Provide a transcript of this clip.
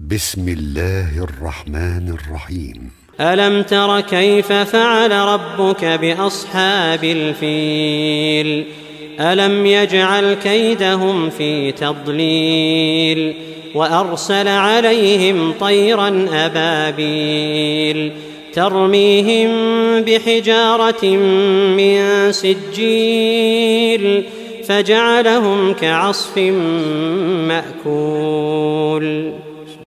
بسم الله الرحمن الرحيم. ألم تر كيف فعل ربك بأصحاب الفيل ألم يجعل كيدهم في تضليل وأرسل عليهم طيرا أبابيل ترميهم بحجارة من سجيل فجعلهم كعصف مأكول.